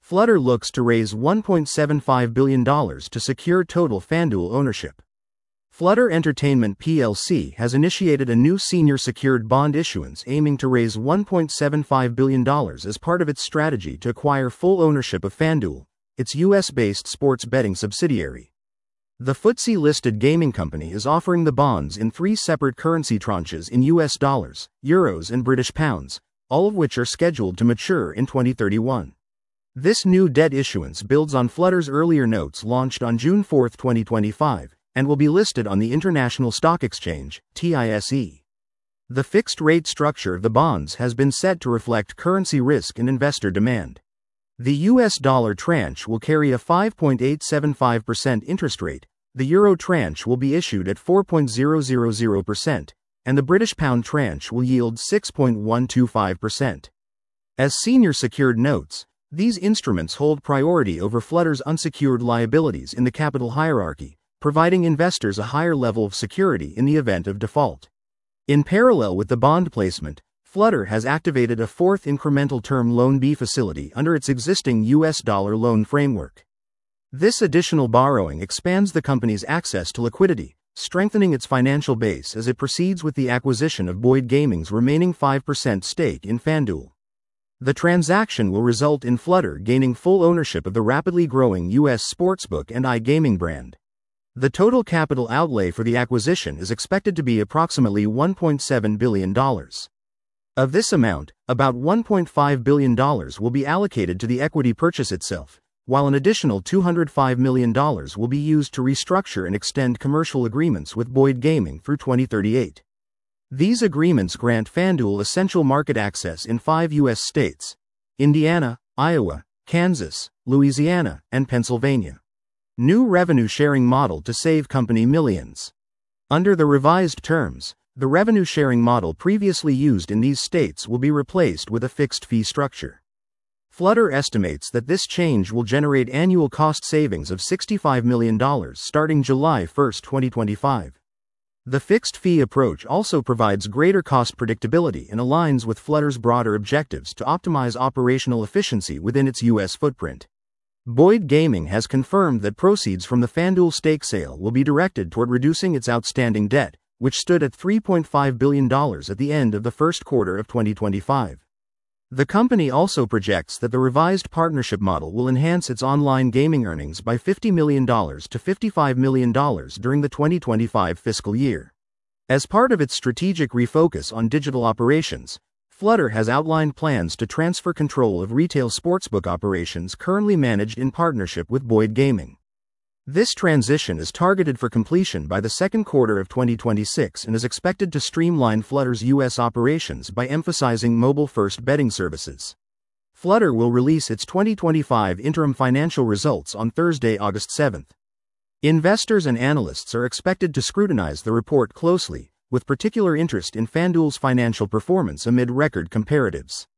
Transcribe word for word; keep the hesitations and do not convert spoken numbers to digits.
Flutter looks to raise one point seven five billion dollars to secure total FanDuel ownership. Flutter Entertainment P L C has initiated a new senior secured bond issuance aiming to raise one point seven five billion dollars as part of its strategy to acquire full ownership of FanDuel, its U S-based sports betting subsidiary. The F T S E-listed gaming company is offering the bonds in three separate currency tranches in U S dollars, euros and British pounds, all of which are scheduled to mature in twenty thirty-one. This new debt issuance builds on Flutter's earlier notes launched on June fourth, twenty twenty-five, and will be listed on the International Stock Exchange, T I S E. The fixed-rate structure of the bonds has been set to reflect currency risk and investor demand. The U S dollar tranche will carry a five point eight seven five percent interest rate, the euro tranche will be issued at four point zero zero zero percent, and the British pound tranche will yield six point one two five percent. As senior secured notes, these instruments hold priority over Flutter's unsecured liabilities in the capital hierarchy, providing investors a higher level of security in the event of default. In parallel with the bond placement, Flutter has activated a fourth incremental Term Loan B facility under its existing U S dollar loan framework. This additional borrowing expands the company's access to liquidity, strengthening its financial base as it proceeds with the acquisition of Boyd Gaming's remaining five percent stake in FanDuel. The transaction will result in Flutter gaining full ownership of the rapidly growing U S sportsbook and iGaming brand. The total capital outlay for the acquisition is expected to be approximately one point seven billion dollars. Of this amount, about one point five billion dollars will be allocated to the equity purchase itself, while an additional two hundred five million dollars will be used to restructure and extend commercial agreements with Boyd Gaming through twenty thirty-eight. These agreements grant FanDuel essential market access in five U S states: Indiana, Iowa, Kansas, Louisiana, and Pennsylvania. New revenue sharing model to save company millions. Under the revised terms, the revenue sharing model previously used in these states will be replaced with a fixed fee structure. Flutter estimates that this change will generate annual cost savings of sixty-five million dollars starting July first, twenty twenty-five. The fixed fee approach also provides greater cost predictability and aligns with Flutter's broader objectives to optimize operational efficiency within its U S footprint. Boyd Gaming has confirmed that proceeds from the FanDuel stake sale will be directed toward reducing its outstanding debt, which stood at three point five billion dollars at the end of the first quarter of twenty twenty-five. The company also projects that the revised partnership model will enhance its online gaming earnings by fifty million dollars to fifty-five million dollars during the twenty twenty-five fiscal year. As part of its strategic refocus on digital operations, Flutter has outlined plans to transfer control of retail sportsbook operations currently managed in partnership with Boyd Gaming. This transition is targeted for completion by the second quarter of twenty twenty-six and is expected to streamline Flutter's U S operations by emphasizing mobile-first betting services. Flutter will release its twenty twenty-five interim financial results on Thursday, August seventh. Investors and analysts are expected to scrutinize the report closely, with particular interest in FanDuel's financial performance amid record comparatives.